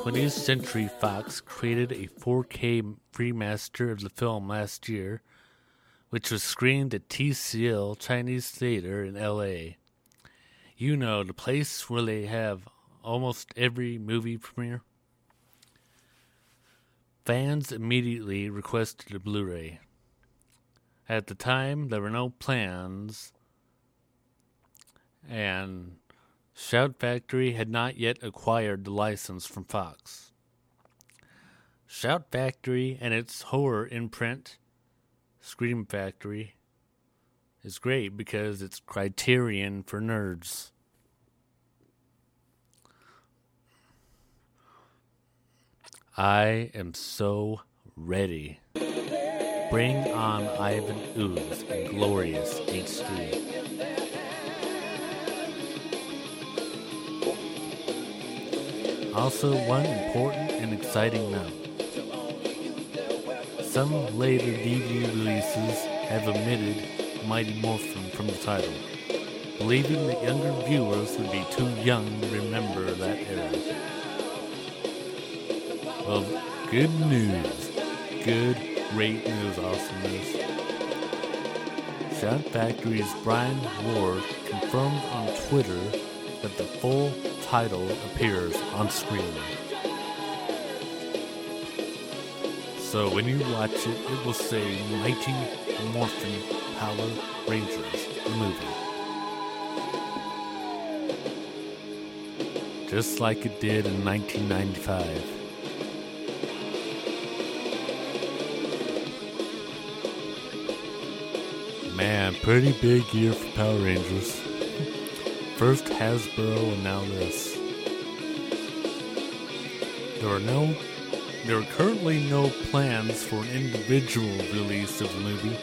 20th Century Fox created a 4K remaster of the film last year, which was screened at TCL Chinese Theater in LA. You know, the place where they have almost every movie premiere. Fans immediately requested a Blu-ray. At the time, there were no plans, and Shout Factory had not yet acquired the license from Fox. Shout Factory and its horror imprint, Scream Factory, is great because it's Criterion for nerds. I am so ready. Bring on Ivan Ooze in glorious HD. Also, one important and exciting note. Some later DVD releases have omitted Mighty Morphin from the title, believing that younger viewers would be too young to remember that era. Well, good news. Good, great news, awesome news. Shout Factory's Brian Ward confirmed on Twitter that the full title appears on screen. So when you watch it, it will say Mighty Morphin Power Rangers, the movie. Just like it did in 1995. Man, pretty big year for Power Rangers. First Hasbro and now this. There are currently no plans for an individual release of the movie.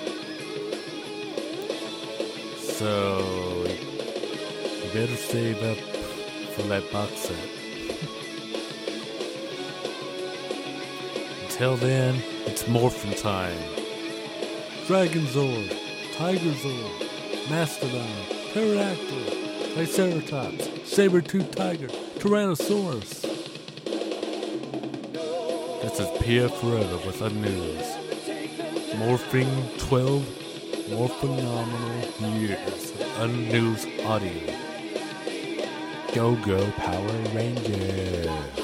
So you better save up for that box set. Until then, it's Morphin time. Dragon Zord, Tiger Zord, Mastodon, Pterodactyl, Triceratops, Saber-toothed Tiger, Tyrannosaurus. This is PF Forever with the news. Morphing 12 more phenomenal years of unnews audio. Go Power Rangers.